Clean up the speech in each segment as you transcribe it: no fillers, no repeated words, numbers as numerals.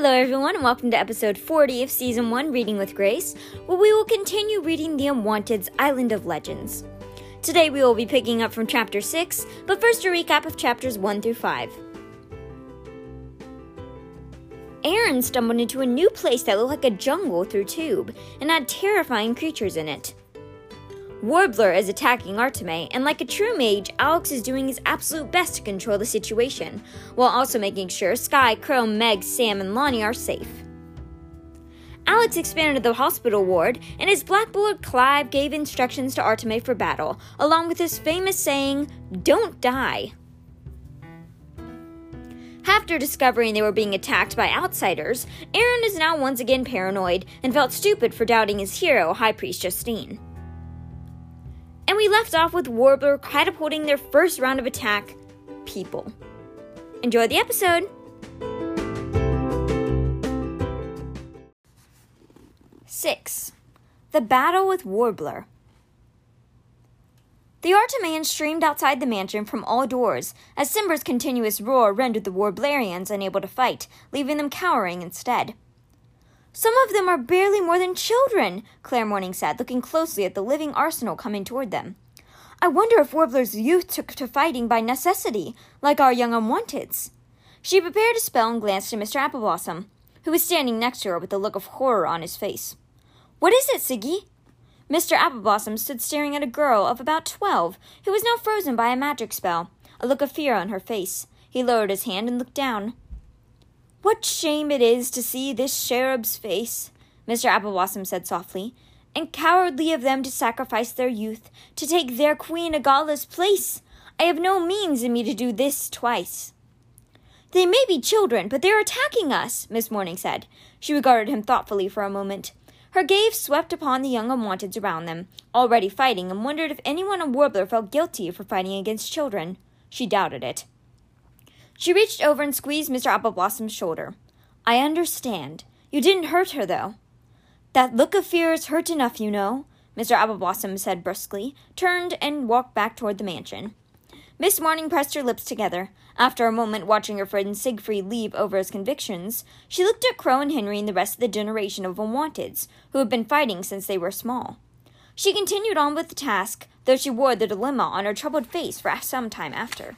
Hello everyone and welcome to episode 40 of Season 1 Reading with Grace, where we will continue reading The Unwanted's Island of Legends. Today we will be picking up from Chapter 6, but first a recap of Chapters 1 through 5. Aaron stumbled into a new place that looked like a jungle through tube, and had terrifying creatures in it. Warbler is attacking Arteme, and like a true mage, Alex is doing his absolute best to control the situation, while also making sure Sky, Crow, Meg, Sam, and Lonnie are safe. Alex expanded the hospital ward, and his Black Bullet Clive gave instructions to Arteme for battle, along with his famous saying, "Don't die." After discovering they were being attacked by outsiders, Aaron is now once again paranoid, and felt stupid for doubting his hero, High Priest Justine. And we left off with Warbler catapulting their first round of attack, people. Enjoy the episode! Six. The Battle with Warbler. The Artemians streamed outside the mansion from all doors, as Simber's continuous roar rendered the Warblarians unable to fight, leaving them cowering instead. "Some of them are barely more than children," Claire Morning said, looking closely at the living arsenal coming toward them. "I wonder if Warbler's youth took to fighting by necessity, like our young Unwanteds." She prepared a spell and glanced at Mr. Appleblossom, who was standing next to her with a look of horror on his face. "What is it, Siggy?" Mr. Appleblossom stood staring at a girl of about 12, who was now frozen by a magic spell, a look of fear on her face. He lowered his hand and looked down. "What shame it is to see this cherub's face," Mr. Appleblossom said softly, "and cowardly of them to sacrifice their youth, to take their Queen Agala's place. I have no means in me to do this twice." "They may be children, but they are attacking us," Miss Morning said. She regarded him thoughtfully for a moment. Her gaze swept upon the young Unwanteds around them, already fighting, and wondered if anyone on Warbler felt guilty for fighting against children. She doubted it. She reached over and squeezed Mr. Appleblossom's shoulder. "I understand. You didn't hurt her, though." "That look of fear is hurt enough, you know," Mr. Appleblossom said brusquely, turned and walked back toward the mansion. Miss Morning pressed her lips together. After a moment watching her friend Siegfried leave over his convictions, she looked at Crow and Henry and the rest of the generation of Unwanteds, who had been fighting since they were small. She continued on with the task, though she wore the dilemma on her troubled face for some time after.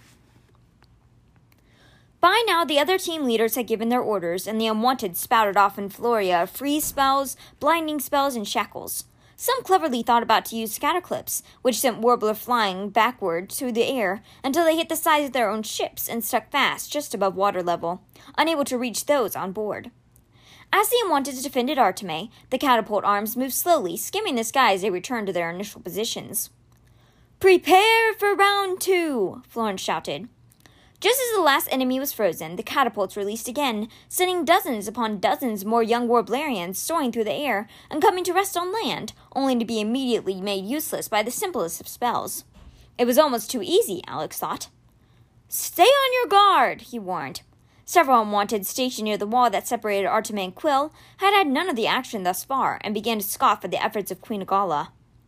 By now, the other team leaders had given their orders, and the Unwanted spouted off in Floria of freeze spells, blinding spells, and shackles. Some cleverly thought about to use scatterclips, which sent Warbler flying backward through the air until they hit the sides of their own ships and stuck fast just above water level, unable to reach those on board. As the Unwanteds defended Arteme, the catapult arms moved slowly, skimming the sky as they returned to their initial positions. "Prepare for round 2, Florence shouted. Just as the last enemy was frozen, the catapults released again, sending dozens upon dozens more young Warblarians soaring through the air and coming to rest on land, only to be immediately made useless by the simplest of spells. It was almost too easy, Alex thought. "Stay on your guard," he warned. Several Unwanted stationed near the wall that separated Arteme and Quill had none of the action thus far, and began to scoff at the efforts of Queen Agala.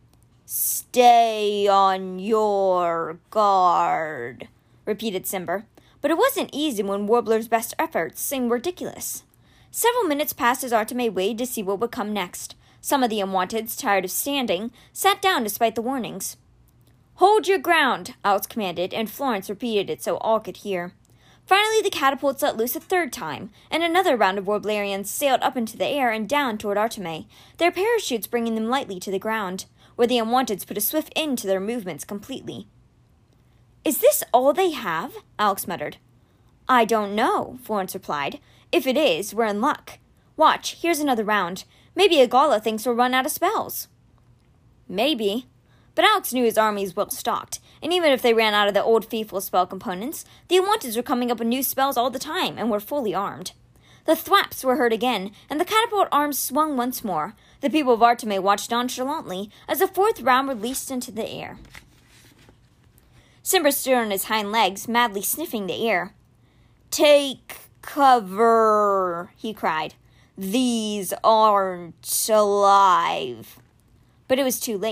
"Stay on your guard," repeated Simber, but it wasn't easy when Warbler's best efforts seemed ridiculous. Several minutes passed as Arteme waited to see what would come next. Some of the Unwanteds, tired of standing, sat down despite the warnings. "Hold your ground," Alex commanded, and Florence repeated it so all could hear. Finally, the catapults let loose a third time, and another round of Warblarians sailed up into the air and down toward Arteme, their parachutes bringing them lightly to the ground, where the Unwanteds put a swift end to their movements completely. "Is this all they have?" Alex muttered. "I don't know," Florence replied. "If it is, we're in luck. Watch, here's another round. Maybe Agala thinks we'll run out of spells." Maybe. But Alex knew his army is well stocked, and even if they ran out of the old faithful spell components, the Unwanteds were coming up with new spells all the time and were fully armed. The thwaps were heard again, and the catapult arms swung once more. The people of Arteme watched nonchalantly as the fourth round released into the air. Simber stood on his hind legs, madly sniffing the air. "Take cover," he cried. "These aren't alive." But it was too late.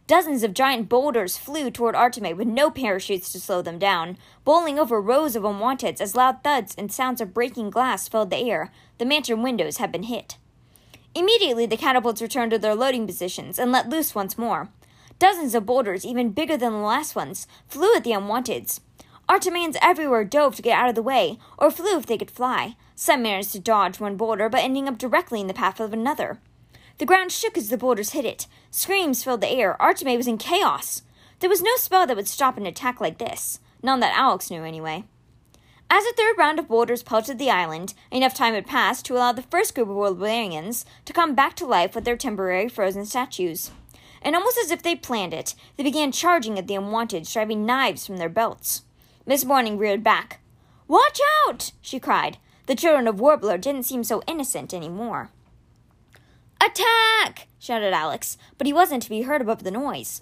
Dozens of giant boulders flew toward Arteme with no parachutes to slow them down, bowling over rows of unwanteds as loud thuds and sounds of breaking glass filled the air. The mansion windows had been hit. Immediately, the catapults returned to their loading positions and let loose once more. Dozens of boulders, even bigger than the last ones, flew at the unwanteds. Artemans everywhere dove to get out of the way, or flew if they could fly. Some managed to dodge one boulder, but ending up directly in the path of another. The ground shook as the boulders hit it. Screams filled the air. Arteme was in chaos. There was no spell that would stop an attack like this. None that Alex knew, anyway. As a third round of boulders pelted the island, enough time had passed to allow the first group of Woodburyans to come back to life with their temporary frozen statues. And almost as if they planned it, they began charging at the unwanted, driving knives from their belts. Miss Morning reared back. "Watch out!" she cried. The children of Warbler didn't seem so innocent anymore. "Attack!" shouted Alex, but he wasn't to be heard above the noise.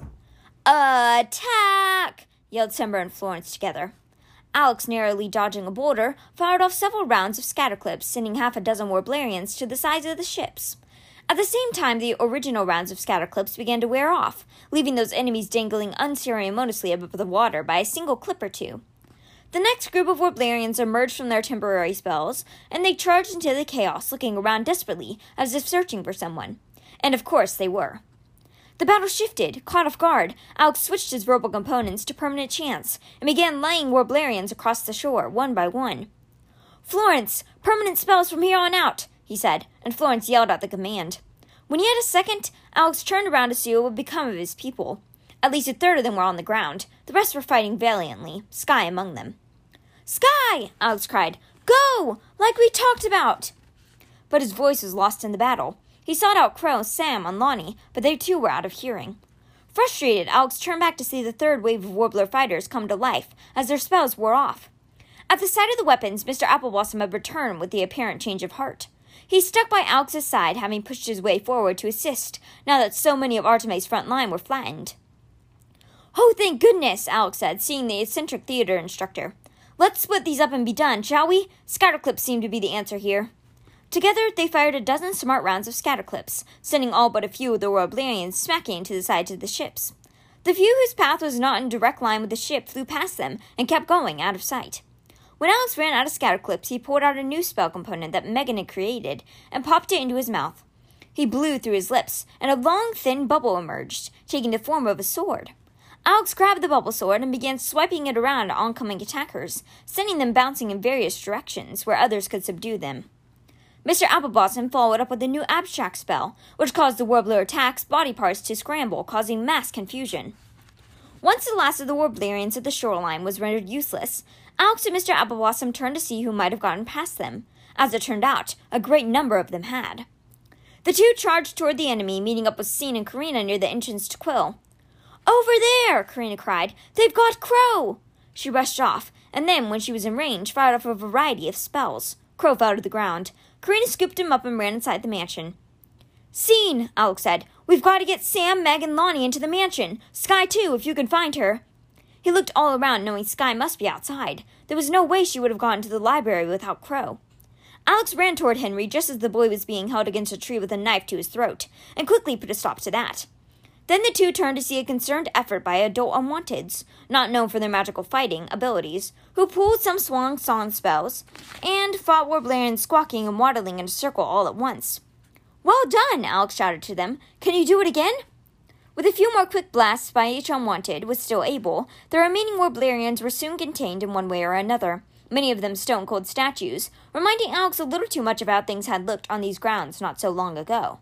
"Attack!" yelled Simber and Florence together. Alex, narrowly dodging a boulder, fired off several rounds of scatterclips, sending half a dozen Warblarians to the sides of the ships. At the same time, the original rounds of scatterclips began to wear off, leaving those enemies dangling unceremoniously above the water by a single clip or two. The next group of Warblarians emerged from their temporary spells, and they charged into the chaos, looking around desperately, as if searching for someone. And of course they were. The battle shifted. Caught off guard, Alex switched his verbal components to permanent chance, and began laying Warblarians across the shore, one by one. "Florence, permanent spells from here on out," he said, and Florence yelled out the command. When he had a second, Alex turned around to see what would become of his people. At least a third of them were on the ground. The rest were fighting valiantly, Sky among them. "Sky!" Alex cried. "Go! Like we talked about!" But his voice was lost in the battle. He sought out Crow, Sam, and Lonnie, but they too were out of hearing. Frustrated, Alex turned back to see the third wave of Warbler fighters come to life as their spells wore off. At the sight of the weapons, Mr. Appleblossom had returned with the apparent change of heart. He stuck by Alex's side, having pushed his way forward to assist, now that so many of Arteme's front line were flattened. "Oh, thank goodness," Alex said, seeing the eccentric theater instructor. "Let's split these up and be done, shall we? Scatterclips seem to be the answer here." Together, they fired a dozen smart rounds of scatterclips, sending all but a few of the Warblarians smacking into the sides of the ships. The few whose path was not in direct line with the ship flew past them and kept going, out of sight. When Alex ran out of scatterclips, he pulled out a new spell component that Megan had created and popped it into his mouth. He blew through his lips, and a long, thin bubble emerged, taking the form of a sword. Alex grabbed the bubble sword and began swiping it around at oncoming attackers, sending them bouncing in various directions where others could subdue them. Mr. Appleblossom followed up with a new abstract spell, which caused the Warbler attack's body parts to scramble, causing mass confusion. Once the last of the Warblarians at the shoreline was rendered useless, Alex and Mr. Appleblossom turned to see who might have gotten past them. As it turned out, a great number of them had. The two charged toward the enemy, meeting up with Scene and Karina near the entrance to Quill. "Over there!" Karina cried. "They've got Crow!" She rushed off, and then, when she was in range, fired off a variety of spells. Crow fell to the ground. Karina scooped him up and ran inside the mansion. "Scene," Alex said. "We've got to get Sam, Meg, and Lonnie into the mansion. Sky, too, if you can find her." He looked all around, knowing Sky must be outside. There was no way she would have gone to the library without Crow. Alex ran toward Henry just as the boy was being held against a tree with a knife to his throat, and quickly put a stop to that. Then the two turned to see a concerned effort by adult unwanteds, not known for their magical fighting abilities, who pulled some swan song spells, and fought Warblarians squawking and waddling in a circle all at once. "Well done!" Alex shouted to them. "Can you do it again?" With a few more quick blasts by each unwanted was still able, the remaining Warblarians were soon contained in one way or another, many of them stone-cold statues, reminding Alex a little too much of how things had looked on these grounds not so long ago.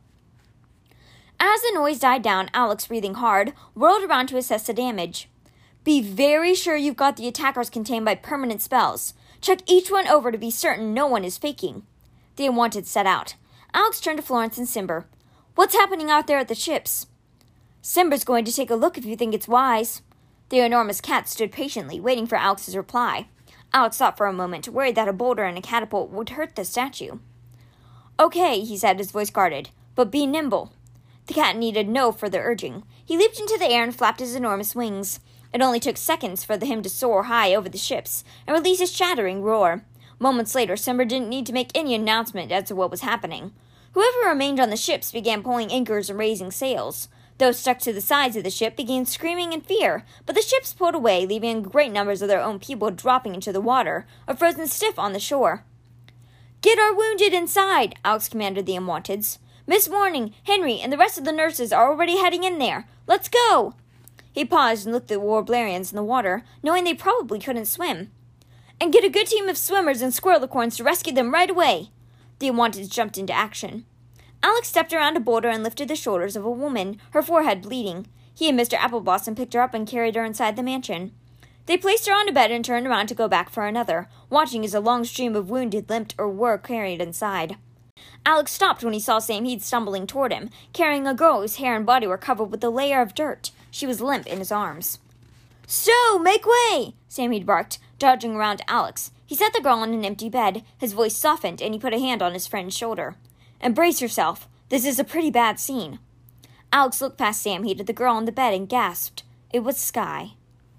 As the noise died down, Alex, breathing hard, whirled around to assess the damage. "Be very sure you've got the attackers contained by permanent spells. Check each one over to be certain no one is faking." The unwanted set out. Alex turned to Florence and Simber. "What's happening out there at the ships?" "Simber's going to take a look if you think it's wise." The enormous cat stood patiently, waiting for Alex's reply. Alex thought for a moment, worried that a boulder and a catapult would hurt the statue. "Okay," he said, his voice guarded, "but be nimble." The cat needed no further urging. He leaped into the air and flapped his enormous wings. It only took seconds for him to soar high over the ships and release a shattering roar. Moments later, Simber didn't need to make any announcement as to what was happening. Whoever remained on the ships began pulling anchors and raising sails. Those stuck to the sides of the ship began screaming in fear, but the ships pulled away, leaving great numbers of their own people dropping into the water or frozen stiff on the shore. "Get our wounded inside," Alex commanded the unwanteds. "Miss Morning, Henry, and the rest of the nurses are already heading in there. Let's go!" He paused and looked at the Warblarians in the water, knowing they probably couldn't swim. "And get a good team of swimmers and squirrelicorns to rescue them right away." The unwanteds jumped into action. Alex stepped around a boulder and lifted the shoulders of a woman, her forehead bleeding. He and Mr. Appleblossom picked her up and carried her inside the mansion. They placed her on a bed and turned around to go back for another, watching as a long stream of wounded limped or were carried inside. Alex stopped when he saw Samheed stumbling toward him, carrying a girl whose hair and body were covered with a layer of dirt. She was limp in his arms. "So, make way!" Samheed barked, dodging around Alex. He set the girl on an empty bed. His voice softened, and he put a hand on his friend's shoulder. "Embrace yourself. This is a pretty bad scene." Alex looked past Samheed at the girl on the bed and gasped. It was Sky.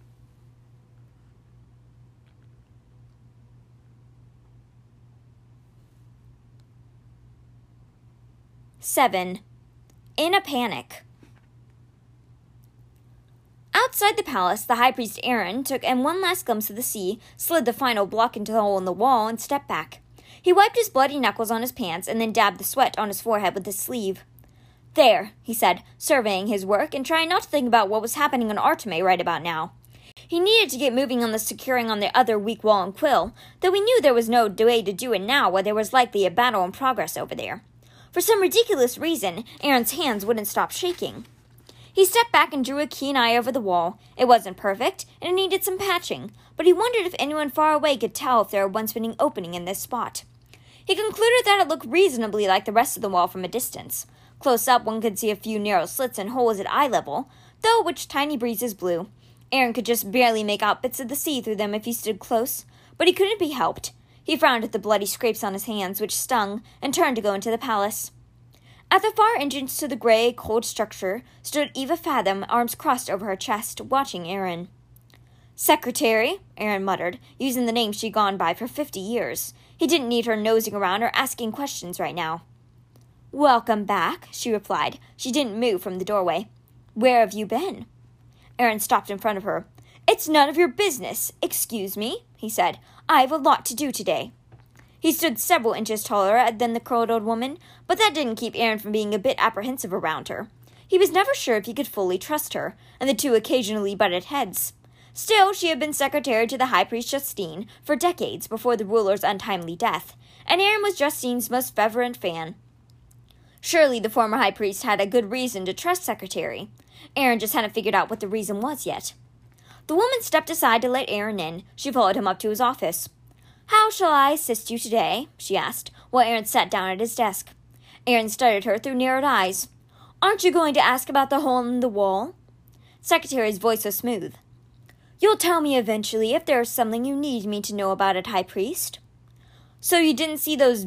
"7. In a panic." Outside the palace, the high priest Aaron took one last glimpse of the sea, slid the final block into the hole in the wall, and stepped back. He wiped his bloody knuckles on his pants and then dabbed the sweat on his forehead with his sleeve. "There," he said, surveying his work and trying not to think about what was happening on Arteme right about now. He needed to get moving on the securing on the other weak wall in Quill, though he knew there was no way to do it now while there was likely a battle in progress over there. For some ridiculous reason, Aaron's hands wouldn't stop shaking. He stepped back and drew a keen eye over the wall. It wasn't perfect, and it needed some patching, but he wondered if anyone far away could tell if there once been an opening in this spot. He concluded that it looked reasonably like the rest of the wall from a distance. Close up, one could see a few narrow slits and holes at eye level, though which tiny breezes blew. Aaron could just barely make out bits of the sea through them if he stood close, but he couldn't be helped. He frowned at the bloody scrapes on his hands, which stung, and turned to go into the palace. At the far entrance to the gray, cold structure stood Eva Fathom, arms crossed over her chest, watching Aaron. "Secretary," Aaron muttered, using the name she'd gone by for 50 years. He didn't need her nosing around or asking questions right now. "Welcome back," she replied. She didn't move from the doorway. "Where have you been?" Aaron stopped in front of her. "It's none of your business. Excuse me," he said. "I have a lot to do today." He stood several inches taller than the curled old woman, but that didn't keep Aaron from being a bit apprehensive around her. He was never sure if he could fully trust her, and the two occasionally butted heads. Still, she had been secretary to the High Priest Justine for decades before the ruler's untimely death, and Aaron was Justine's most fervent fan. Surely the former High Priest had a good reason to trust Secretary. Aaron just hadn't figured out what the reason was yet. The woman stepped aside to let Aaron in. She followed him up to his office. "How shall I assist you today?" she asked, while Aaron sat down at his desk. Aaron studied her through narrowed eyes. "Aren't you going to ask about the hole in the wall?" Secretary's voice was smooth. "You'll tell me eventually if there's something you need me to know about it, High Priest." "So you didn't see those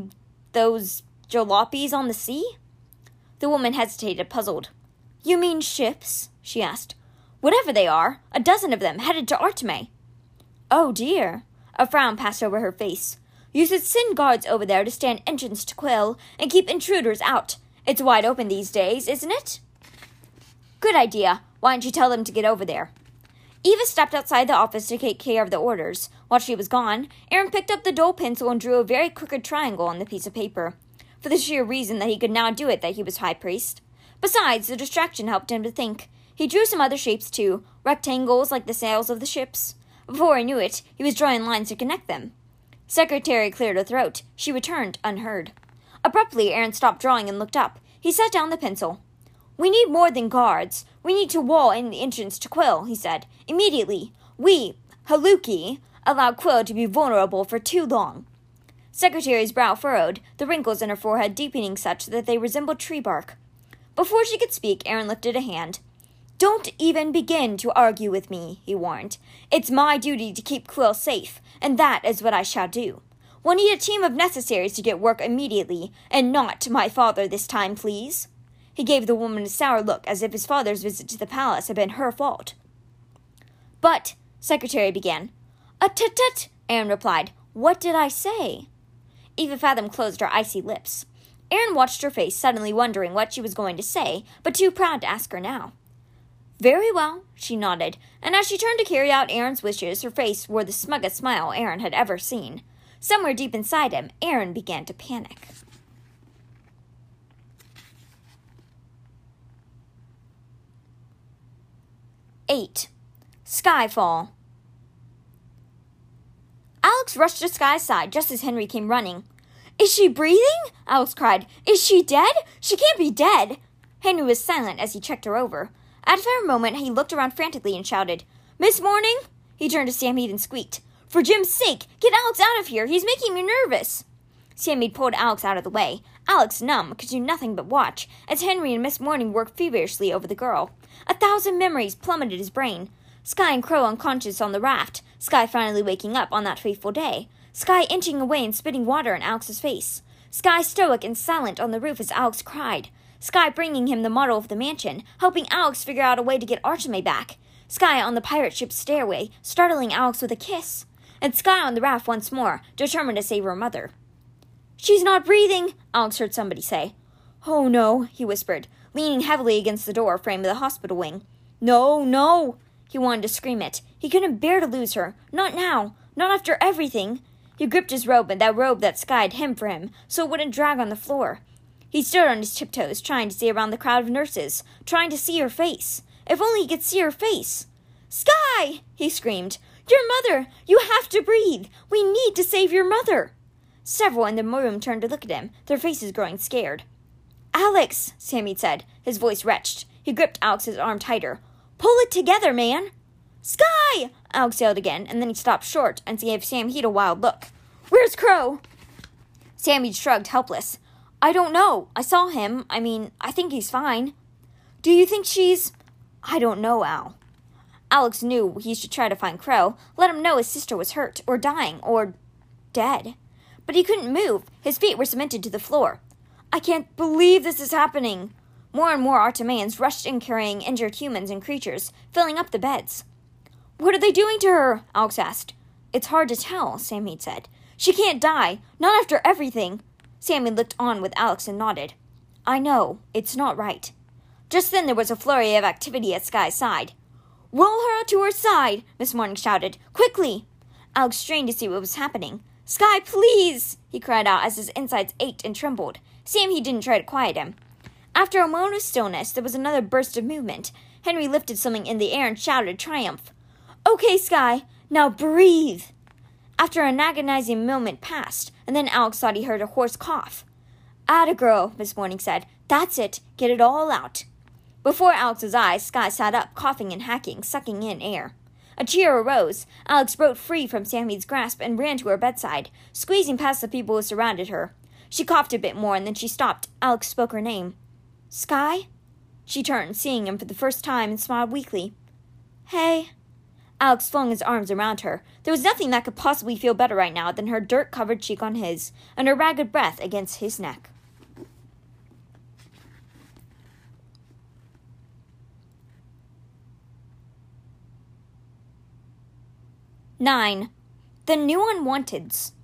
jalopies on the sea?" The woman hesitated, puzzled. "You mean ships?" she asked. "Whatever they are, a dozen of them headed to Arteme." "Oh, dear." A frown passed over her face. "You should send guards over there to stand entrance to Quill and keep intruders out. It's wide open these days, isn't it?" "Good idea. Why don't you tell them to get over there?" Eva stepped outside the office to take care of the orders. While she was gone, Aaron picked up the dull pencil and drew a very crooked triangle on the piece of paper, for the sheer reason that he could now do it that he was High Priest. Besides, the distraction helped him to think. He drew some other shapes too, rectangles like the sails of the ships. Before he knew it, he was drawing lines to connect them. Secretary cleared her throat. She returned, unheard. Abruptly, Aaron stopped drawing and looked up. He set down the pencil. "We need more than guards. We need to wall in the entrance to Quill," he said. "Immediately. We, Haluki, allowed Quill to be vulnerable for too long." Secretary's brow furrowed, the wrinkles in her forehead deepening such that they resembled tree bark. Before she could speak, Aaron lifted a hand. "Don't even begin to argue with me," he warned. "It's my duty to keep Quill safe, and that is what I shall do. We'll need a team of necessaries to get work immediately, and not my father this time, please." He gave the woman a sour look, as if his father's visit to the palace had been her fault. "But," Secretary began. "Tut-tut," Aaron replied. "What did I say?" Eva Fathom closed her icy lips. Aaron watched her face, suddenly wondering what she was going to say, but too proud to ask her now. Very well, she nodded, and as she turned to carry out Aaron's wishes, her face wore the smuggest smile Aaron had ever seen. Somewhere deep inside him, Aaron began to panic. "8. Skyfall." Alex rushed to Sky's side just as Henry came running. "Is she breathing?" Alex cried. "Is she dead? She can't be dead." Henry was silent as he checked her over. After a moment, he looked around frantically and shouted, "Miss Morning?" He turned to Sammead and squeaked, "For Jim's sake, get Alex out of here. He's making me nervous." Sammead pulled Alex out of the way. Alex, numb, could do nothing but watch as Henry and Miss Morning worked feverishly over the girl. 1,000 memories plummeted his brain. Sky and Crow unconscious on the raft. Sky finally waking up on that fateful day. Sky inching away and spitting water in Alex's face. Sky stoic and silent on the roof as Alex cried. Sky bringing him the model of the mansion, helping Alex figure out a way to get Archime back. Sky on the pirate ship's stairway, startling Alex with a kiss. And Sky on the raft once more, determined to save her mother. "She's not breathing," Alex heard somebody say. "Oh no," he whispered, leaning heavily against the door frame of the hospital wing. "No, no." He wanted to scream it. He couldn't bear to lose her. Not now. Not after everything. He gripped his robe, and that robe that Sky had hemmed for him, so it wouldn't drag on the floor. He stood on his tiptoes, trying to see around the crowd of nurses, trying to see her face. If only he could see her face. "Sky!" he screamed. "Your mother! You have to breathe! We need to save your mother!" Several in the room turned to look at him, their faces growing scared. "Alex," Sammead said, his voice wretched. He gripped Alex's arm tighter. "Pull it together, man!" "Sky!" Alex yelled again, and then he stopped short and gave Sammead a wild look. "Where's Crow?" Sammead shrugged, helpless. "I don't know. I saw him. I think he's fine." "Do you think she's—" "I don't know, Al." Alex knew he should try to find Crow, let him know his sister was hurt, or dying, or dead. But he couldn't move. His feet were cemented to the floor. "I can't believe this is happening." More and more Artemians rushed in carrying injured humans and creatures, filling up the beds. "What are they doing to her?" Alex asked. "It's hard to tell," Sammead said. "She can't die. Not after everything." Sammead looked on with Alex and nodded. "I know. It's not right." Just then there was a flurry of activity at Sky's side. "Roll her to her side!" Miss Morning shouted. "Quickly!" Alex strained to see what was happening. "Sky, please!" he cried out as his insides ached and trembled. Sammead didn't try to quiet him. After a moment of stillness, there was another burst of movement. Henry lifted something in the air and shouted triumph. "Okay, Sky, now breathe!" After an agonizing moment passed, and then Alex thought he heard a hoarse cough. "Atta girl," Miss Morning said. "That's it. Get it all out." Before Alex's eyes, Sky sat up, coughing and hacking, sucking in air. A cheer arose. Alex broke free from Sammead's grasp and ran to her bedside, squeezing past the people who surrounded her. She coughed a bit more, and then she stopped. Alex spoke her name. "Sky?" She turned, seeing him for the first time, and smiled weakly. "Hey." Alex flung his arms around her. There was nothing that could possibly feel better right now than her dirt-covered cheek on his, and her ragged breath against his neck. "9. The New Unwanteds."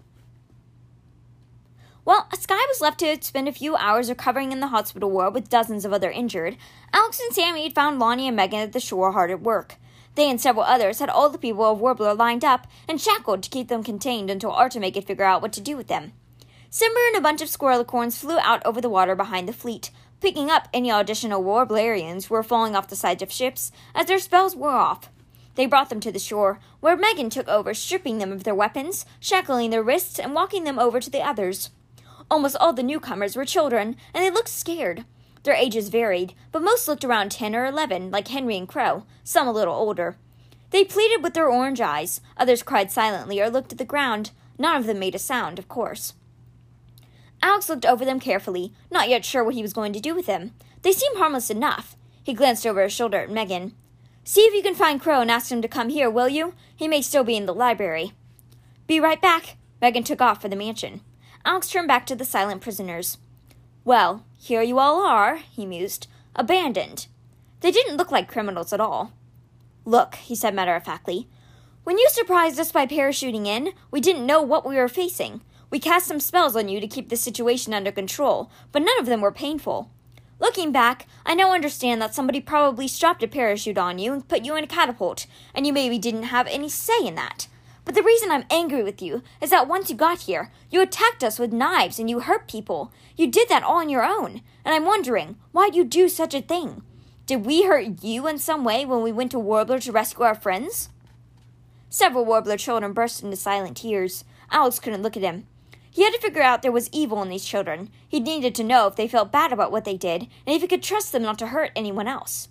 While Sky was left to spend a few hours recovering in the hospital ward with dozens of other injured, Alex and Sammead found Lonnie and Megan at the shore hard at work. They and several others had all the people of Warbler lined up and shackled to keep them contained until Archime could figure out what to do with them. Simber and a bunch of squirrelicorns flew out over the water behind the fleet, picking up any additional Warblarians who were falling off the sides of ships as their spells wore off. They brought them to the shore, where Megan took over, stripping them of their weapons, shackling their wrists, and walking them over to the others. Almost all the newcomers were children, and they looked scared. Their ages varied, but most looked around 10 or 11, like Henry and Crow, some a little older. They pleaded with their orange eyes, others cried silently or looked at the ground. None of them made a sound, of course. Alex looked over them carefully, not yet sure what he was going to do with them. They seemed harmless enough. He glanced over his shoulder at Megan. "See if you can find Crow and ask him to come here, will you? He may still be in the library." "Be right back." Megan took off for the mansion. Alex turned back to the silent prisoners. "Well, here you all are," he mused. "Abandoned." They didn't look like criminals at all. "Look," he said matter-of-factly. "When you surprised us by parachuting in, we didn't know what we were facing. We cast some spells on you to keep the situation under control, but none of them were painful. Looking back, I now understand that somebody probably strapped a parachute on you and put you in a catapult, and you maybe didn't have any say in that. But the reason I'm angry with you is that once you got here, you attacked us with knives and you hurt people. You did that all on your own, and I'm wondering, why'd you do such a thing? Did we hurt you in some way when we went to Warbler to rescue our friends? Several Warbler children burst into silent tears. Alex couldn't look at him. He had to figure out there was evil in these children. He needed to know if they felt bad about what they did, and if he could trust them not to hurt anyone else.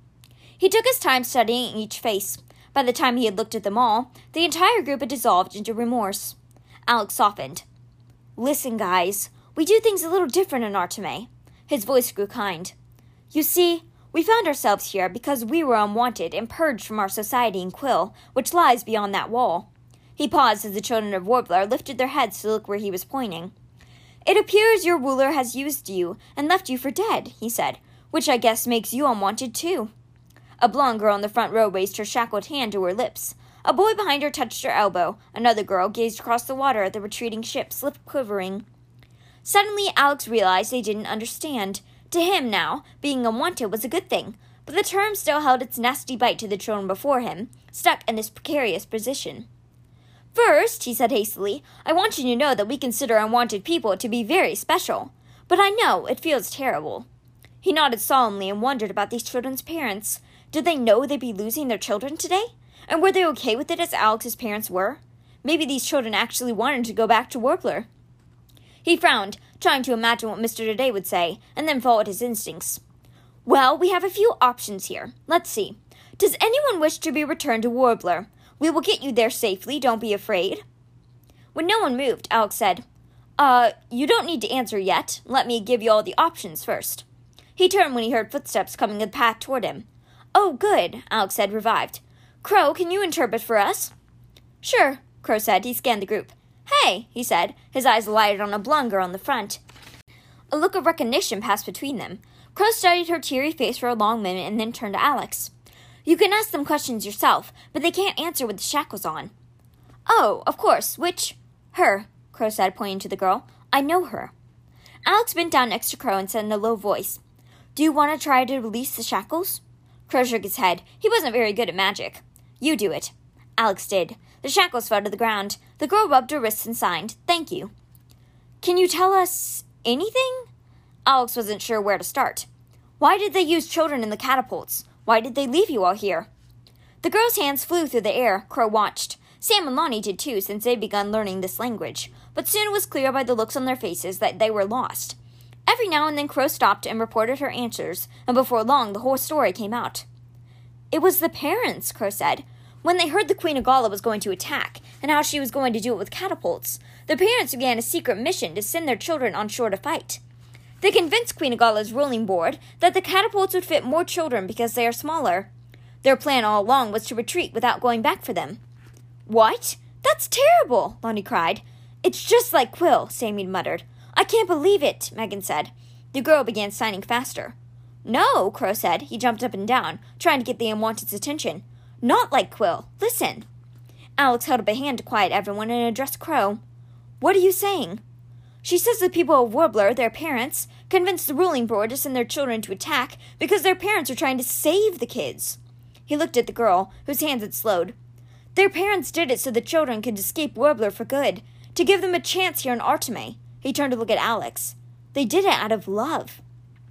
He took his time studying each face. By the time he had looked at them all, the entire group had dissolved into remorse. Alex softened. Listen, guys, we do things a little different in Arteme. His voice grew kind. You see, we found ourselves here because we were unwanted and purged from our society in Quill, which lies beyond that wall. He paused as the children of Warbler lifted their heads to look where he was pointing. It appears your ruler has used you and left you for dead, he said, which I guess makes you unwanted too. A blonde girl in the front row raised her shackled hand to her lips. A boy behind her touched her elbow. Another girl gazed across the water at the retreating ship, lip quivering. Suddenly, Alex realized they didn't understand. To him now, being unwanted was a good thing, but the term still held its nasty bite to the children before him, stuck in this precarious position. First, he said hastily, I want you to know that we consider unwanted people to be very special. But I know it feels terrible. He nodded solemnly and wondered about these children's parents. Did they know they'd be losing their children today? And were they okay with it as Alex's parents were? Maybe these children actually wanted to go back to Warbler. He frowned, trying to imagine what Mr. Today would say, and then followed his instincts. Well, we have a few options here. Let's see. Does anyone wish to be returned to Warbler? We will get you there safely, don't be afraid. When no one moved, Alex said, you don't need to answer yet. Let me give you all the options first. He turned when he heard footsteps coming the path toward him. Oh, good, Alex said, revived. Crow, can you interpret for us? Sure, Crow said. He scanned the group. Hey, he said, his eyes lighted on a blonde girl in the front. A look of recognition passed between them. Crow studied her teary face for a long minute and then turned to Alex. You can ask them questions yourself, but they can't answer with the shackles on. Oh, of course. Which? Her, Crow said, pointing to the girl. I know her. Alex bent down next to Crow and said in a low voice, Do you want to try to release the shackles? Crow shook his head. He wasn't very good at magic. You do it. Alex did. The shackles fell to the ground. The girl rubbed her wrists and signed, Thank you. Can you tell us anything? Alex wasn't sure where to start. Why did they use children in the catapults? Why did they leave you all here? The girl's hands flew through the air. Crow watched. Sam and Lonnie did too, since they'd begun learning this language. But soon it was clear by the looks on their faces that they were lost. Every now and then Crow stopped and reported her answers, and before long the whole story came out. It was the parents, Crow said. When they heard the Queen of Gala was going to attack, and how she was going to do it with catapults, the parents began a secret mission to send their children on shore to fight. They convinced Queen of Gala's ruling board that the catapults would fit more children because they are smaller. Their plan all along was to retreat without going back for them. What? That's terrible, Lonnie cried. It's just like Quill, Sammy muttered. I can't believe it, Megan said. The girl began signing faster. No, Crow said. He jumped up and down, trying to get the unwanted's attention. Not like Quill. Listen. Alex held up a hand to quiet everyone and addressed Crow. What are you saying? She says the people of Warbler, their parents, convinced the ruling board to send their children to attack because their parents are trying to save the kids. He looked at the girl, whose hands had slowed. Their parents did it so the children could escape Warbler for good, to give them a chance here in Arteme. He turned to look at Alex. They did it out of love.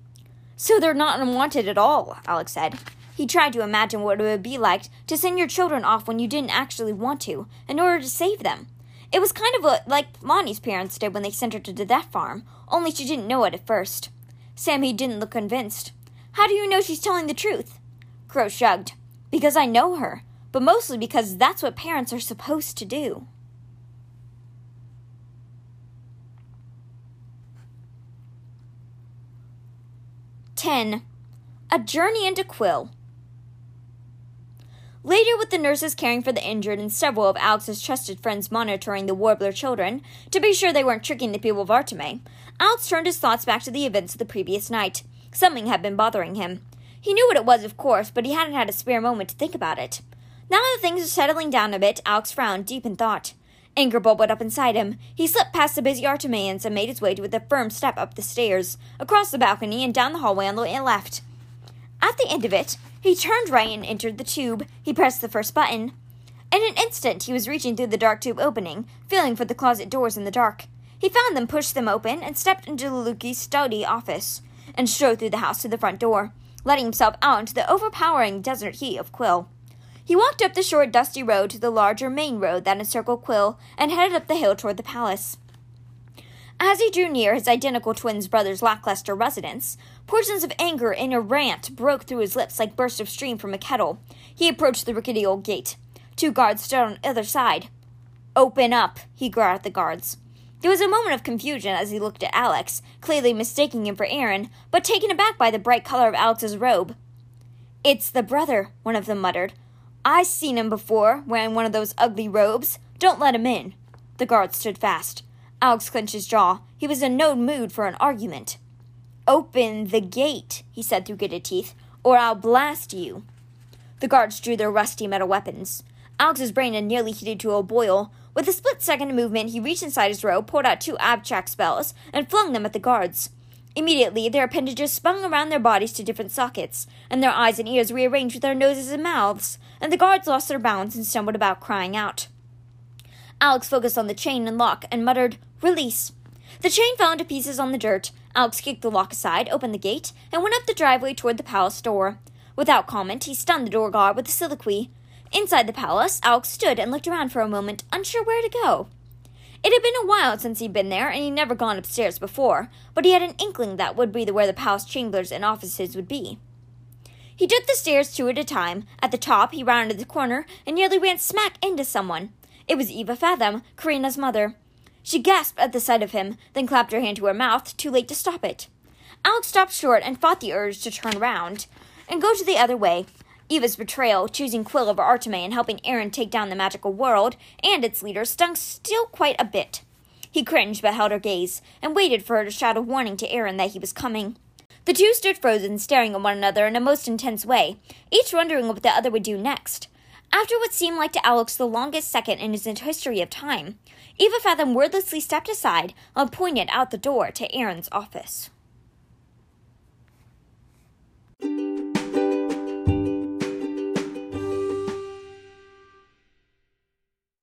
So they're not unwanted at all, Alex said. He tried to imagine what it would be like to send your children off when you didn't actually want to, in order to save them. It was kind of like Lonnie's parents did when they sent her to the Death Farm, only she didn't know it at first. Sammy didn't look convinced. How do you know she's telling the truth? Crow shrugged. Because I know her, but mostly because that's what parents are supposed to do. A Journey into Quill. Later, with the nurses caring for the injured and several of Alex's trusted friends monitoring the Warbler children to be sure they weren't tricking the people of Arteme, Alex turned his thoughts back to the events of the previous night. Something had been bothering him. He knew what it was, of course, but he hadn't had a spare moment to think about it. Now that things were settling down a bit, Alex frowned, deep in thought. Anger bubbled up inside him. He slipped past the busy Artemians and made his way with a firm step up the stairs, across the balcony, and down the hallway on the left. At the end of it, he turned right and entered the tube. He pressed the first button. In an instant, he was reaching through the dark tube opening, feeling for the closet doors in the dark. He found them, pushed them open, and stepped into Lukey's study office, and strode through the house to the front door, letting himself out into the overpowering desert heat of Quill. He walked up the short, dusty road to the larger main road that encircled Quill, and headed up the hill toward the palace. As he drew near his identical twin brother's lackluster residence, portions of anger in a rant broke through his lips like bursts of steam from a kettle. He approached the rickety old gate. 2 guards stood on either side. "Open up," he growled at the guards. There was a moment of confusion as he looked at Alex, clearly mistaking him for Aaron, but taken aback by the bright color of Alex's robe. "It's the brother," one of them muttered. "I seen him before, wearing one of those ugly robes. Don't let him in." The guard stood fast. Alex clenched his jaw. He was in no mood for an argument. "Open the gate," he said through gritted teeth, "or I'll blast you." The guards drew their rusty metal weapons. Alex's brain had nearly heated to a boil. With a split-second movement, he reached inside his robe, pulled out 2 abstract spells, and flung them at the guards. Immediately, their appendages spun around their bodies to different sockets, and their eyes and ears rearranged with their noses and mouths, and the guards lost their balance and stumbled about, crying out. Alex focused on the chain and lock and muttered, "Release." The chain fell into pieces on the dirt. Alex kicked the lock aside, opened the gate, and went up the driveway toward the palace door. Without comment, he stunned the door guard with a soliloquy. Inside the palace, Alex stood and looked around for a moment, unsure where to go. It had been a while since he'd been there, and he'd never gone upstairs before, but he had an inkling that would be where the palace chambers and offices would be. He took the stairs 2 at a time. At the top, he rounded the corner and nearly ran smack into someone. It was Eva Fathom, Karina's mother. She gasped at the sight of him, then clapped her hand to her mouth, too late to stop it. Alex stopped short and fought the urge to turn around and go to the other way. Eva's betrayal, choosing Quill over Arteme and helping Aaron take down the magical world and its leader, stung still quite a bit. He cringed but held her gaze, and waited for her to shout a warning to Aaron that he was coming. The 2 stood frozen, staring at one another in a most intense way, each wondering what the other would do next. After what seemed like to Alex the longest second in his history of time, Eva Fathom wordlessly stepped aside and pointed out the door to Aaron's office.